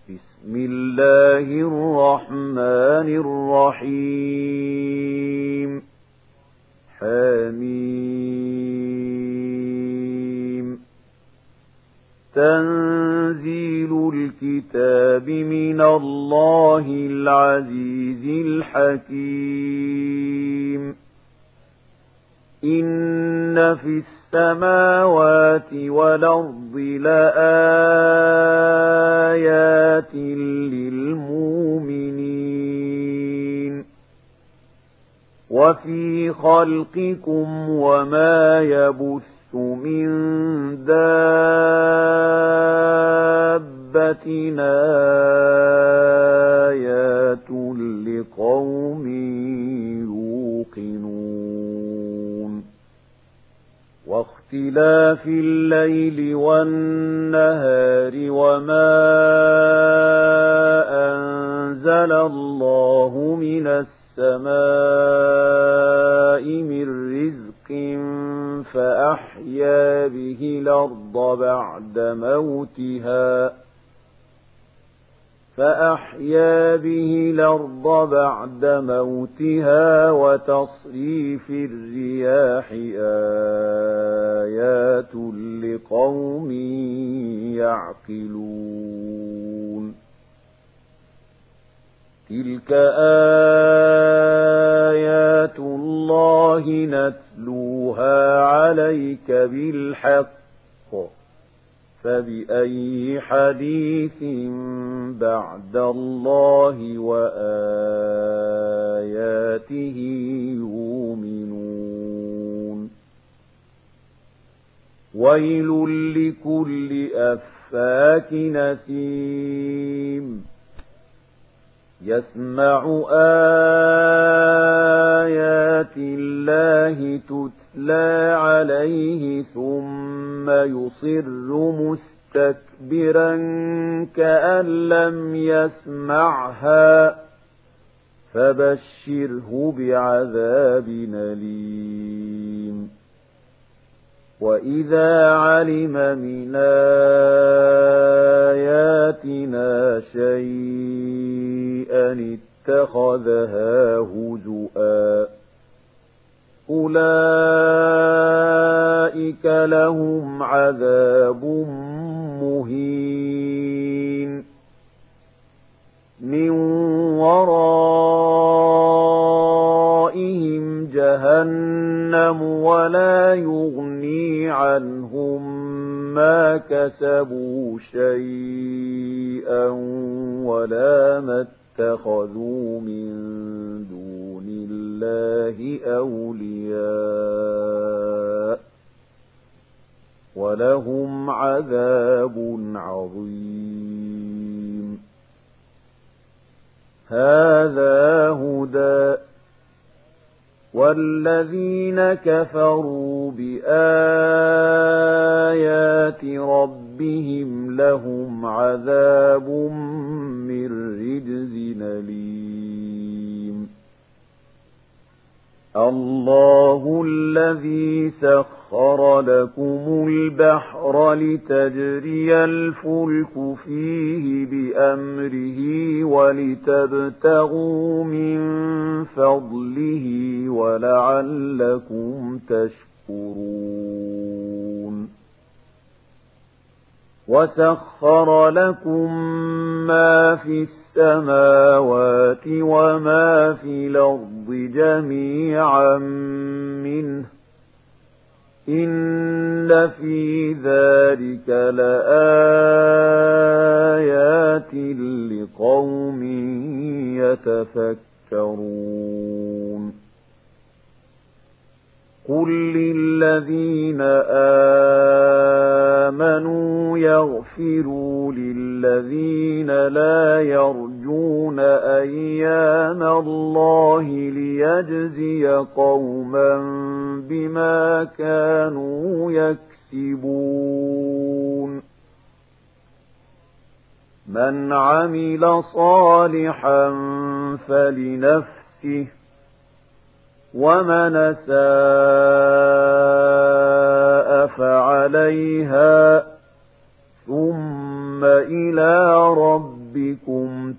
بسم الله الرحمن الرحيم حميم تنزيل الكتاب من الله العزيز الحكيم إن في السماوات والأرض لآيات للمؤمنين وفي خلقكم وما يبث من دابة آيات لقوم يوقنون واختلاف الليل والنهار وما أنزل الله من السماء من رزق فأحيا به الأرض بعد موتها وتصريف الرياح آيات لقوم يعقلون تلك آيات الله نتلوها عليك بالحق فبأي حديث بعد الله وآياته يؤمنون ويل لكل أفاك نثيم يسمع آيات الله تتلى عليه ثم يصر مستكبرا كأن لم يسمعها فبشره بعذاب أليم وإذا علم من آياتنا شيئا اتخذها هزؤا أولئك لهم عذاب مهين من ورائهم جهنم ولا يغني عنهم ما كسبوا شيئا ولا ما اتخذوا من دون الله أولياء ولهم عذاب عظيم هذا هدى والذين كفروا بآيات ربهم لهم عذاب من رجز أليم الله الذي سخر لكم البحر لتجري الفلك فيه بأمره ولتبتغوا من فضله ولعلكم تشكرون وسخر لكم ما في السماوات وما في الأرض جميعا منه إن في ذلك لآيات لقوم يتفكرون قل للذين آمنوا يغفروا للذين لا يرجون أيام الله ليجزي قوما بما كانوا يكسبون من عمل صالحا فلنفسه ومن أساء فعليها ثم إلى ربه ربكم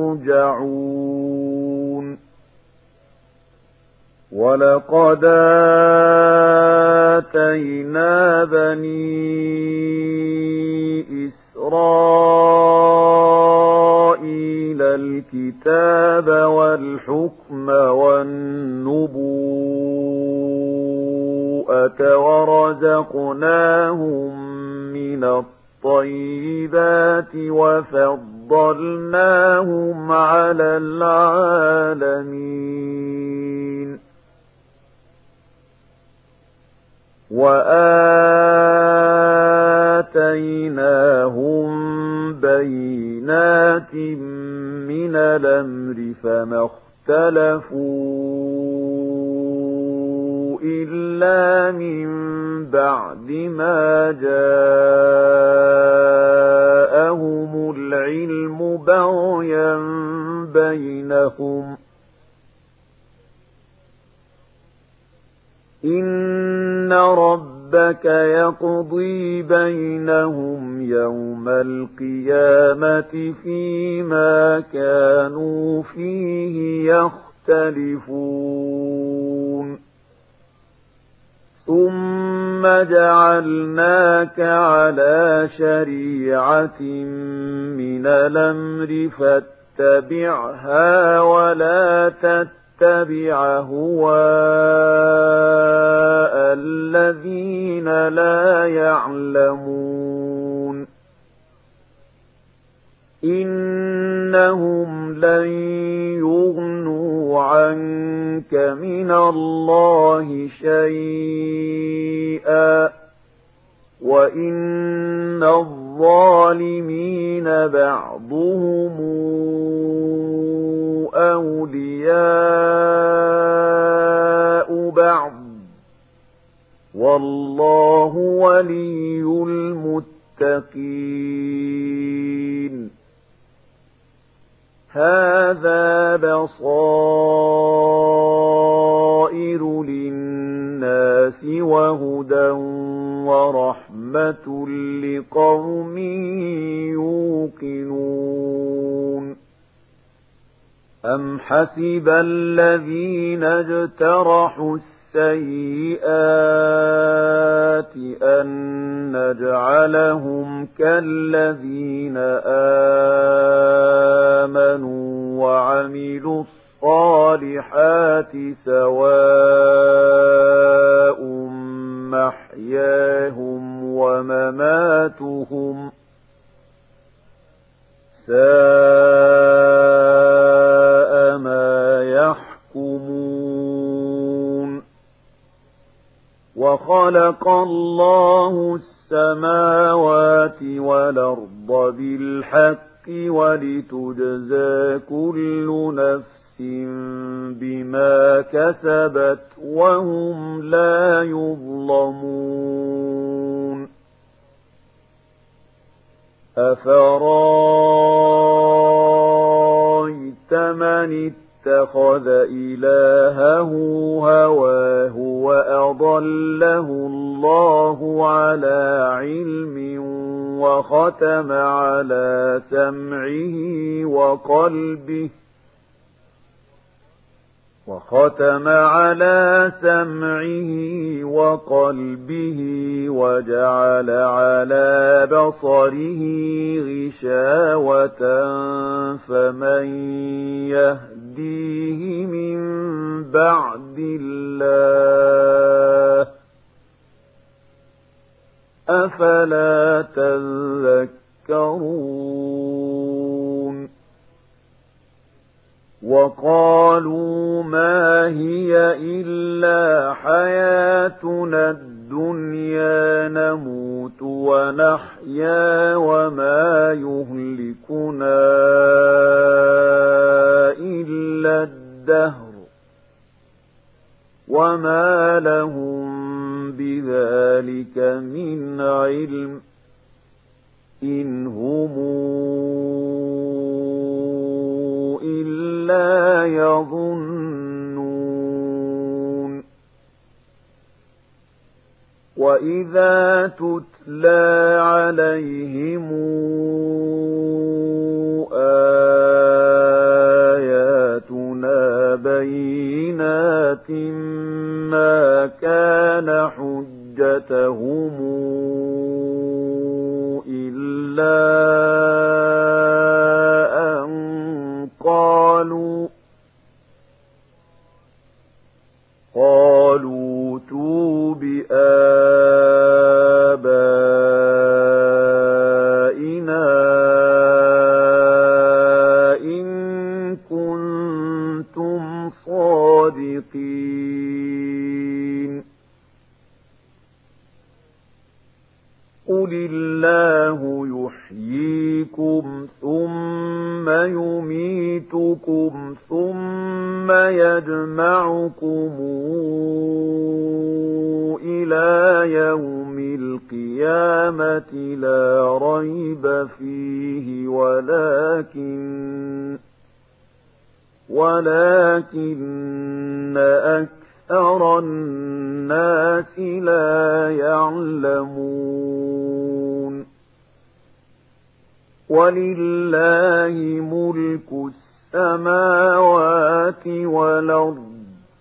ترجعون ولقد آتينا بني إسرائيل الكتاب والحكم والنبوءة ورزقناهم من الطيبات وفضلناهم على العالمين وآتيناهم بينات من الأمر فما اختلفوا إلا من بعد ما جاءهم العلم بغيا بينهم إن ربك يقضي بينهم يوم القيامة فيما كانوا فيه يختلفون ثم جعلناك على شريعة من الأمر فاتبعها ولا تتبع هواء الذين لا يعلمون إنهم لن يغنوا عنك من الله شيئا وإن الظالمين بعضهم أولياء بعض والله ولي المتقين هذا بصائر للناس وهدى ورحمة لقوم يوقنون أم حسب الذين اجترحوا السيئات أن نجعلهم كالذين آمنوا وعملوا الصالحات سواء محياهم ومماتهم ساء ما يحكمون وخلق الله السماوات والأرض بالحق ولتجزى كل نفس بما كسبت وهم لا يظلمون أفرايت من اتخذ إلهه هواه وأضله الله على علم وختم على سمعه وقلبه وجعل على بصره غشاوة فمن يهديه من بعد الله أفلا تذكرون وقالوا ما هي إلا حياتنا الدنيا نموت ونحيا وما يهلكنا إلا الدهر وما لهم بذلك من علم إن هم إلا يظنون وإذا تتلى عليهم ثم يميتكم ثم يجمعكم إلى يوم القيامة لا ريب فيه ولكن أكثر الناس لا يعلمون ولله ملك السماوات والأرض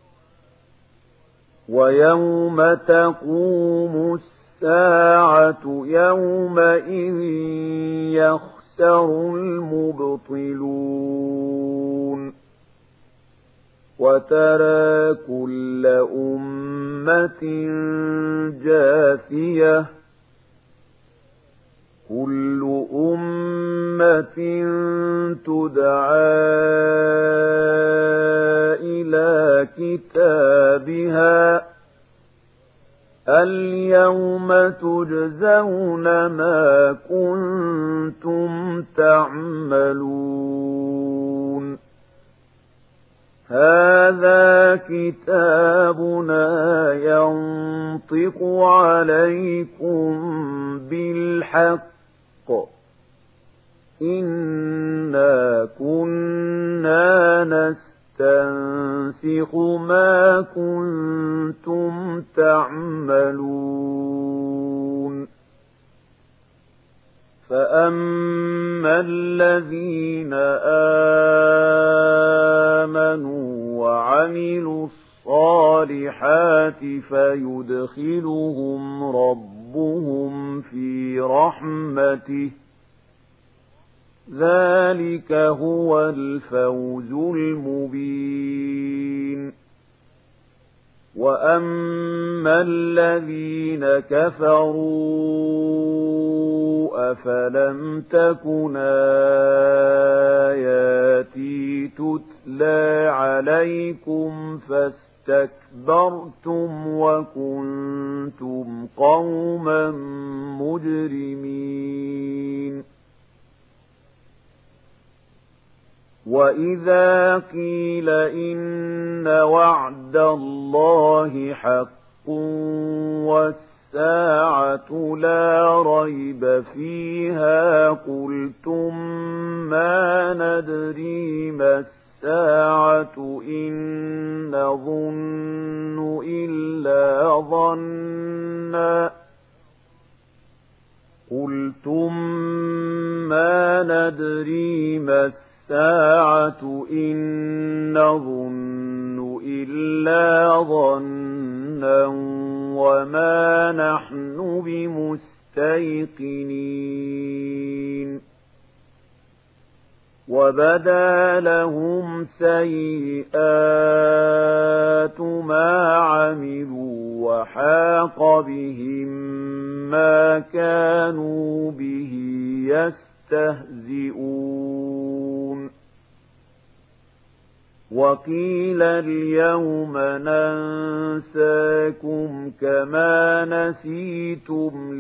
ويوم تقوم الساعة يومئذ يخسر المبطلون وترى كل أمة جاثية كل أمة تدعى إلى كتابها اليوم تجزون ما كنتم تعملون هذا كتابنا ينطق عليكم بالحق إنا كنا نستنسخ ما كنتم تعملون فأما الذين آمنوا وعملوا الصالحات فيدخلهم ربهم في رحمته ذلك هو الفوز المبين وأما الذين كفروا أفلم تكن آياتي تتلى عليكم فاستكبرتم وكنتم قوما مجرمين وإذا قيل إن وعد الله حق والساعة لا ريب فيها قلتم ما ندري ما الساعة إن نظن إلا ظنا قلتم ما ندري ما الساعة إن نظن إلا ظنا وما نحن بمستيقنين وبدا لهم سيئات ما عملوا وحاق بهم ما كانوا به يستهزئون وقيل اليوم ننساكم كما نسيتم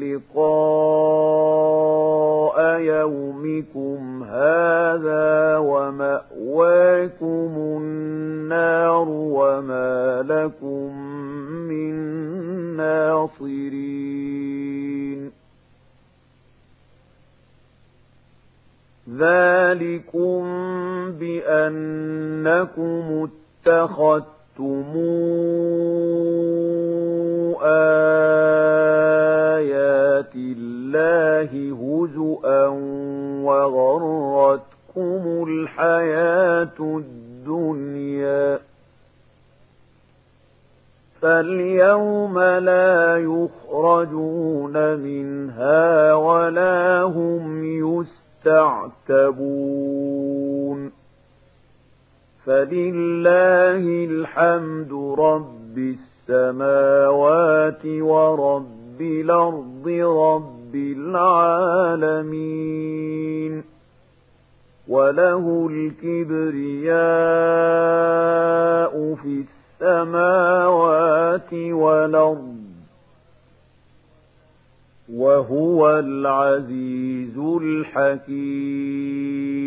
لقاء يومكم هذا ومأواكم النار وما لكم من ناصرين ذلكم بأنكم اتخذتم آيات الله هزؤا وغرتكم الحياة الدنيا فاليوم لا يخرجون منها ولا هم يستعتبون فلله الحمد رب السماوات ورب الأرض رب العالمين وله الكبرياء في السماوات والأرض وهو العزيز الحكيم.